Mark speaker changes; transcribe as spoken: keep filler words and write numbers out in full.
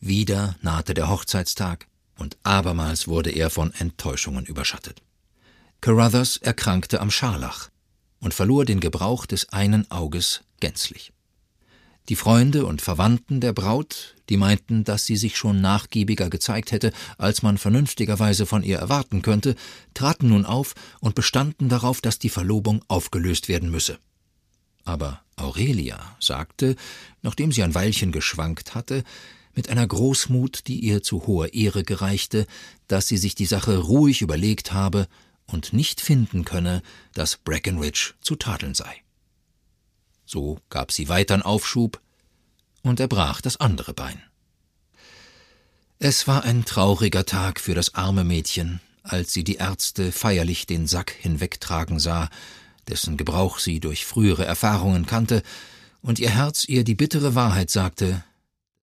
Speaker 1: Wieder nahte der Hochzeitstag, und abermals wurde er von Enttäuschungen überschattet. Carruthers erkrankte am Scharlach und verlor den Gebrauch des einen Auges gänzlich. Die Freunde und Verwandten der Braut, die meinten, dass sie sich schon nachgiebiger gezeigt hätte, als man vernünftigerweise von ihr erwarten könnte, traten nun auf und bestanden darauf, dass die Verlobung aufgelöst werden müsse. Aber Aurelia sagte, nachdem sie ein Weilchen geschwankt hatte, mit einer Großmut, die ihr zu hoher Ehre gereichte, dass sie sich die Sache ruhig überlegt habe und nicht finden könne, dass Breckenridge zu tadeln sei. So gab sie weitern Aufschub, und er brach das andere Bein. Es war ein trauriger Tag für das arme Mädchen, als sie die Ärzte feierlich den Sack hinwegtragen sah, dessen Gebrauch sie durch frühere Erfahrungen kannte, und ihr Herz ihr die bittere Wahrheit sagte,